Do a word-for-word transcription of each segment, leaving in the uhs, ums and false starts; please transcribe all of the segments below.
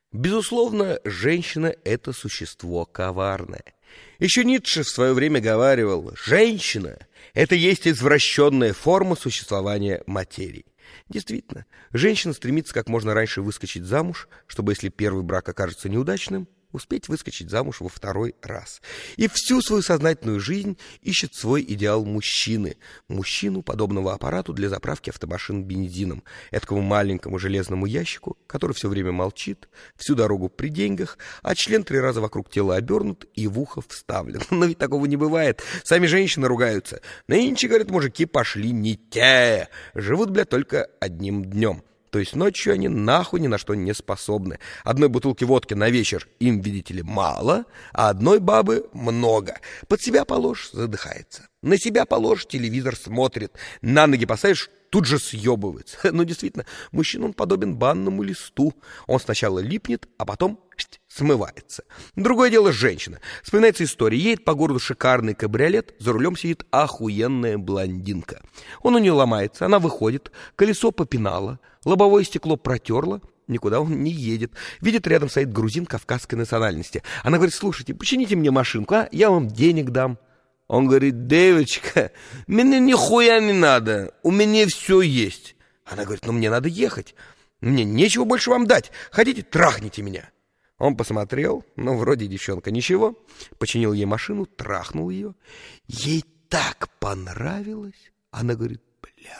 Безусловно, женщина — это существо коварное. Еще Ницше в свое время говаривал: женщина — это есть извращенная форма существования материи. Действительно, женщина стремится как можно раньше выскочить замуж, чтобы, если первый брак окажется неудачным, успеть выскочить замуж во второй раз. И всю свою сознательную жизнь ищет свой идеал мужчины. Мужчину, подобного аппарату для заправки автомашин бензином. Этакому маленькому железному ящику, который все время молчит, всю дорогу при деньгах, а член три раза вокруг тела обернут и в ухо вставлен. Но ведь такого не бывает. Сами женщины ругаются. Нынче, говорят, мужики пошли не те. Живут, бля, только одним днем. То есть ночью они нахуй ни на что не способны. Одной бутылки водки на вечер им, видите ли, мало, а одной бабы много. Под себя положишь — задыхается. На себя положишь — телевизор смотрит. На ноги поставишь — тут же съебывается. Но действительно, мужчина, он подобен банному листу. Он сначала липнет, а потом смывается. Другое дело женщина. Вспоминается история. Едет по городу шикарный кабриолет, за рулем сидит охуенная блондинка. Он у нее ломается, она выходит, колесо попинало, лобовое стекло протерла, никуда он не едет. Видит, рядом стоит грузин кавказской национальности. Она говорит: слушайте, почините мне машинку, а? Я вам денег дам. Он говорит: девочка, мне нихуя не надо, у меня все есть. Она говорит: ну мне надо ехать, мне нечего больше вам дать, хотите, трахните меня. Он посмотрел, ну вроде девчонка ничего, починил ей машину, трахнул ее. Ей так понравилось, она говорит: бля,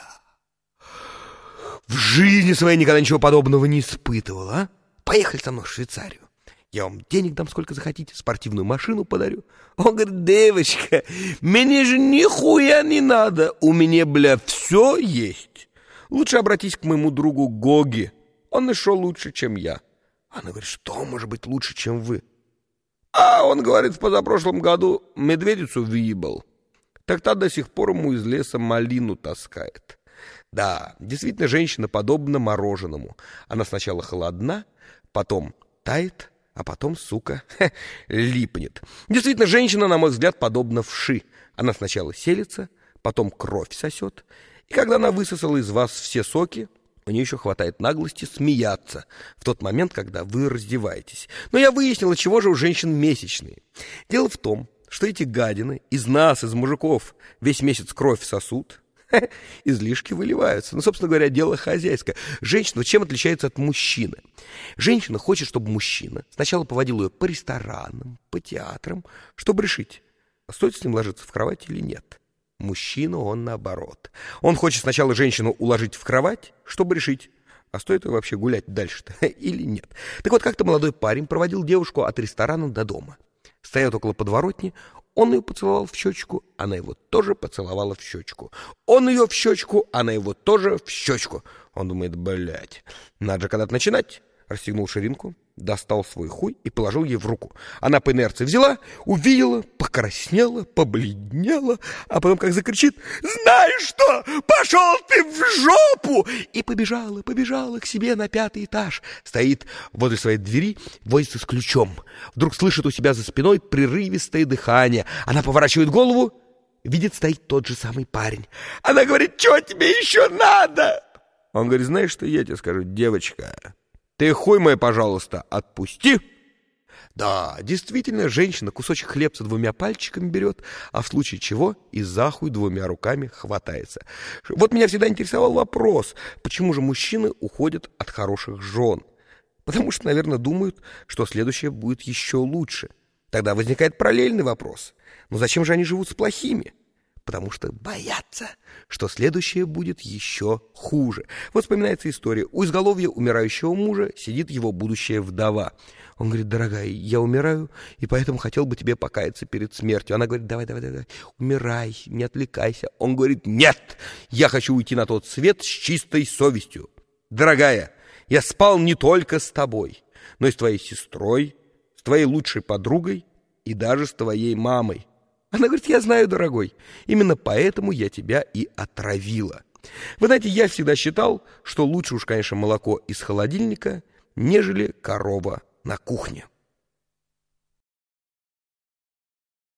в жизни своей никогда ничего подобного не испытывала, а? Поехали со мной в Швейцарию. Я вам денег дам сколько захотите, спортивную машину подарю. Он говорит: девочка, мне же нихуя не надо, у меня, бля, все есть. Лучше обратись к моему другу Гоги, он нашел лучше, чем я. Она говорит: что может быть лучше, чем вы? А он говорит: в позапрошлом году медведицу въебал. Так та до сих пор ему из леса малину таскает. Да, действительно, женщина подобна мороженому. Она сначала холодна, потом тает, а потом, сука, липнет. Действительно, женщина, на мой взгляд, подобна вши. Она сначала селится, потом кровь сосет, и когда она высосала из вас все соки, у нее еще хватает наглости смеяться в тот момент, когда вы раздеваетесь. Но я выяснила, чего же у женщин месячные. Дело в том, что эти гадины из нас, из мужиков, весь месяц кровь сосут, излишки выливаются. Ну, собственно говоря, дело хозяйское. Женщина чем отличается от мужчины? Женщина хочет, чтобы мужчина сначала поводил ее по ресторанам, по театрам, чтобы решить, стоит с ним ложиться в кровать или нет. Мужчина, он наоборот. Он хочет сначала женщину уложить в кровать, чтобы решить, а стоит ее вообще гулять дальше-то или нет. Так вот, как-то молодой парень проводил девушку от ресторана до дома. Стоят около подворотни, он ее поцеловал в щечку, она его тоже поцеловала в щечку. Он ее в щечку, она его тоже в щечку. Он думает: блядь, надо же когда-то начинать. Расстегнул ширинку, достал свой хуй и положил ей в руку. Она по инерции взяла, увидела, покраснела, побледнела, а потом как закричит: знаешь что, пошел ты в жопу! И побежала, побежала к себе на пятый этаж. Стоит возле своей двери, возится с ключом. Вдруг слышит у себя за спиной прерывистое дыхание. Она поворачивает голову, видит, стоит тот же самый парень. Она говорит: что тебе еще надо? Он говорит: знаешь, что я тебе скажу, девочка? Ты хуй мой, пожалуйста, отпусти. Да, действительно, женщина кусочек хлебца двумя пальчиками берет, а в случае чего и за хуй двумя руками хватается. Вот меня всегда интересовал вопрос, почему же мужчины уходят от хороших жен? Потому что, наверное, думают, что следующее будет еще лучше. Тогда возникает параллельный вопрос. Ну зачем же они живут с плохими? Потому что боятся, что следующее будет еще хуже. Вот вспоминается история. У изголовья умирающего мужа сидит его будущая вдова. Он говорит: дорогая, я умираю, и поэтому хотел бы тебе покаяться перед смертью. Она говорит: давай, давай, давай, умирай, не отвлекайся. Он говорит: нет, я хочу уйти на тот свет с чистой совестью. Дорогая, я спал не только с тобой, но и с твоей сестрой, с твоей лучшей подругой и даже с твоей мамой. Она говорит: я знаю, дорогой, именно поэтому я тебя и отравила. Вы знаете, я всегда считал, что лучше уж, конечно, молоко из холодильника, нежели корова на кухне.